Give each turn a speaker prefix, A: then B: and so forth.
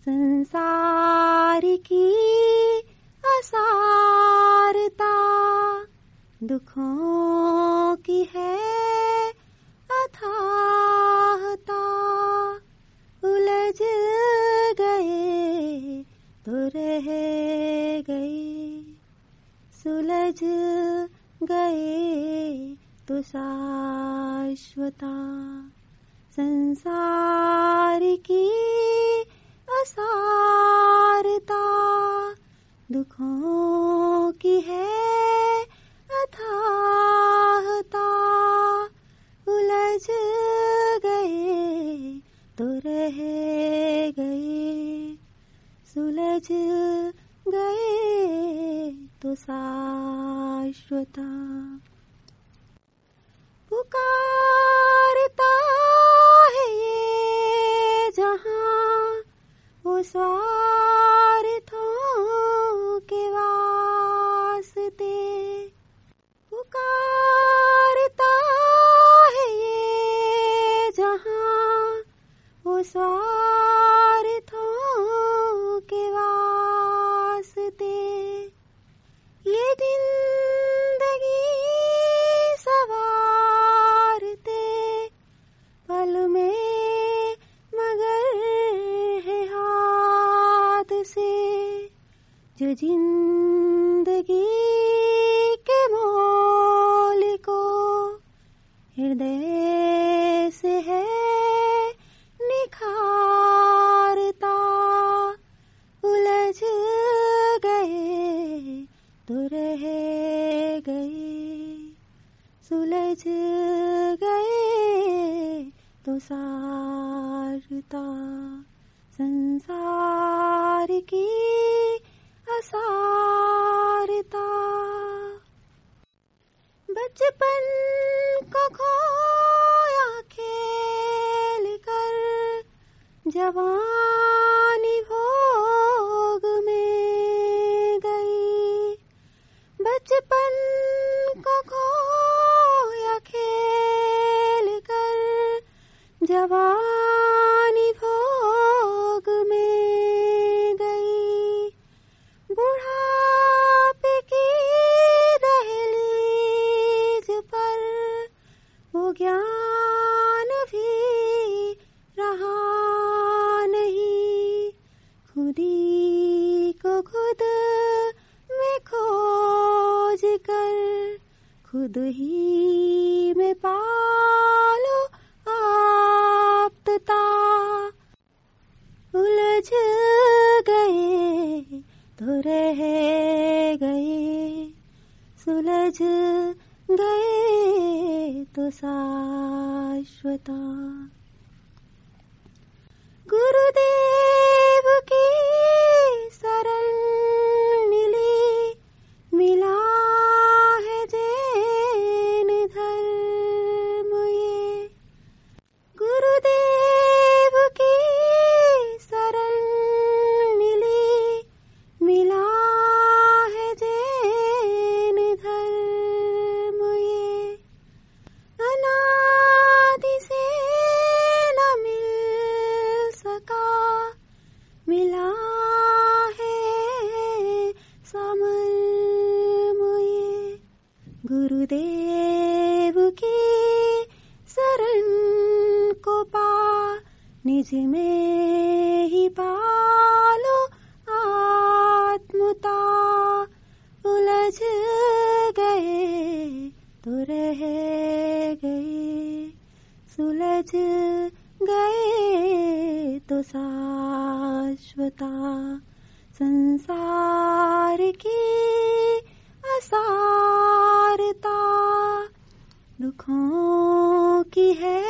A: संसार की असारता दुखों की है अथाहता। उलझ गए तो रह गए, सुलझ गए तो शाश्वता। संसार की असारता दुखों की है अथाहता। उलझ गए तो रह गए, सुलझ गए तो शाश्वता। पुकारता है ये जहां वो स्वार्थों के वास्ते। पुकारता है ये जहां वो स्वार्थों के वास्ते। ये जिंदगी सवारते पल में मगर है हाथ से। जो जिंदगी के मोल को हृदय से है निखारता। उलझ गए तो रह गए, सुलझ गए तो सारता। संसार की असारता। बचपन को खोया खेल कर, जवानी भोग में गई। बचपन को खोया खेल कर, जवानी भोग में गई। बुढ़ापे की दहलीज पर वो ज्ञान भी रहा नहीं। खुदी को खुद में खोज कर, खुद ही में पालो आप्तता। उलझ गए तो रह गए, सुलझ गए तो शाश्वता। गुरुदेव की शरण मिली, मिला है जैन धर्म ये। गुरुदेव की शरण मिली, मिला है जैन धर्म ये। अनादि से न मिल सका, मिला है समर्म ये। गुरुदेव की शरण को पा, निज में ही पालो आत्मता। उलझ गए तो रह गए, सुलझ गए तो शाश्वता। संसार की असारता दुखों की है